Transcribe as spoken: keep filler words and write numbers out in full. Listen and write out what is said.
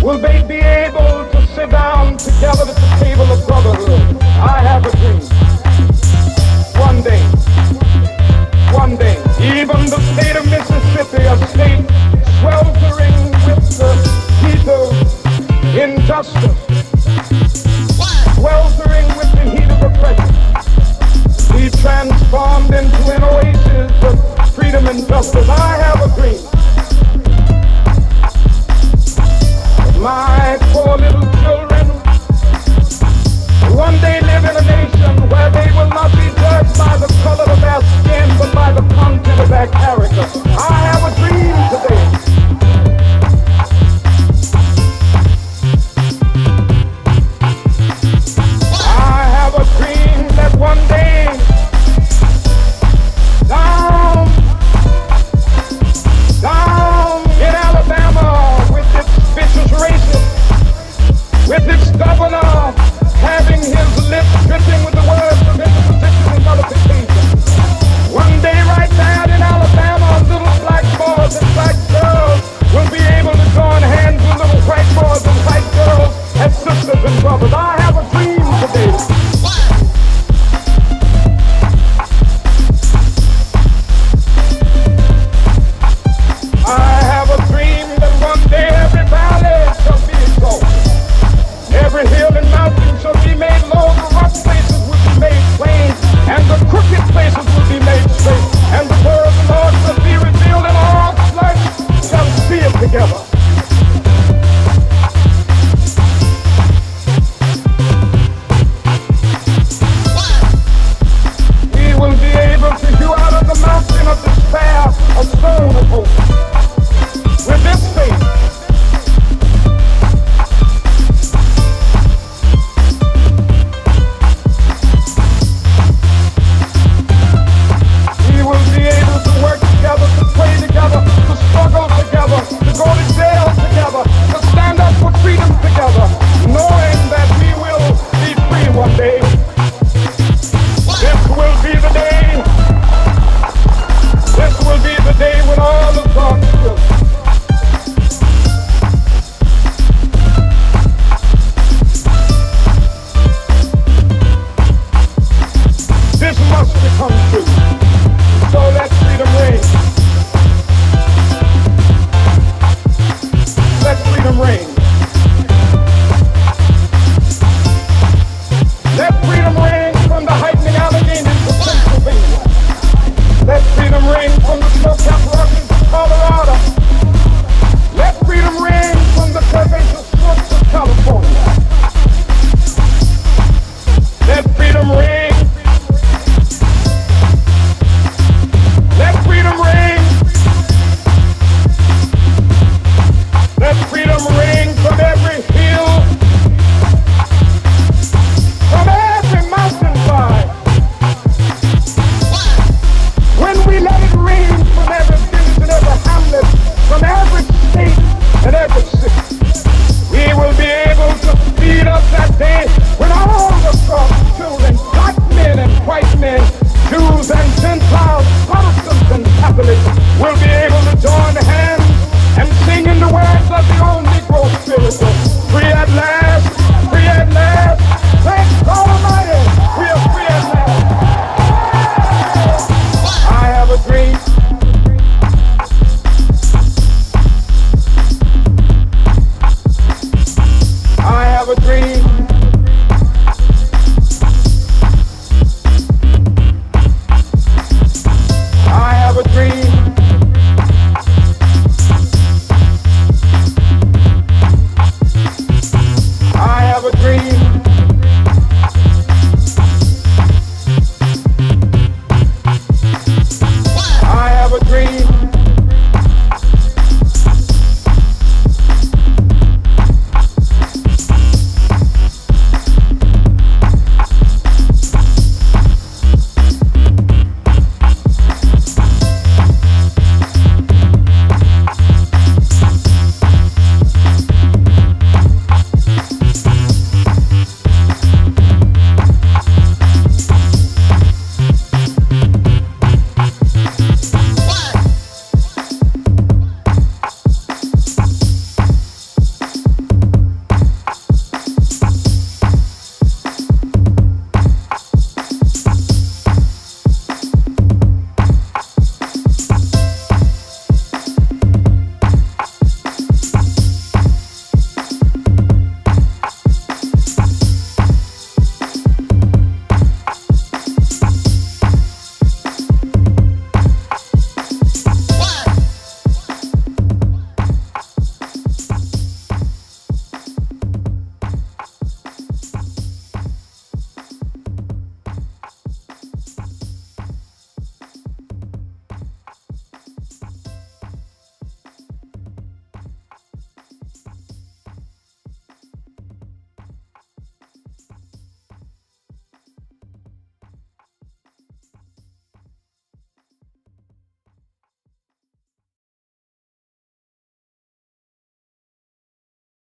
Will they be able to sit down together at the table of brotherhood? I have a dream. One day, one day, even the state of Mississippi, a state sweltering with the heat of injustice, sweltering with the heat of oppression, be transformed into an oasis of freedom and justice. I have a dream. My poor little children one day live in a nation where they will not be judged by the color of their skin, but by the content of their character. I have a dream today. I have a dream that one day, down, down in Alabama, with its vicious racists, with its governor having his lips dripping with the words of imposition and nullification. One day right there in Alabama, little black boys and black girls will be able to join hands with little white boys and white girls as sisters and brothers. I have a dream today. I have a dream that one day every valley shall be exalted, every hill and mountain shall be made low, the rough places will be made plain, and the crooked places will be made straight, and the word of the Lord shall be revealed, and all flesh shall see it together. We will be able to hew out of the mountain of despair a stone of hope. With this faith, we will be able to work together, to pray together, to struggle together, to go to jail together, to stand up for freedom together, knowing that we will be free one day. This will be the day, this will be the day when all of God's children this must become true. So let freedom reign. Let freedom reign. Let freedom reign from the heightening Alleghenies of Pennsylvania. Let freedom reign from the snow-capped Rockies of Colorado. Let freedom reign from the pervasive slopes of California. Let freedom reign. Let freedom reign. Let freedom reign from every hill, from every mountainside. When we let it rain from every village and every hamlet, from every state and every city, we will be able to speed up that day when all the God's children, black men and white men, Jews and Gentiles, Protestants and Catholics, will be able to join hands and sing in the words of the old Negro spiritual, free at last.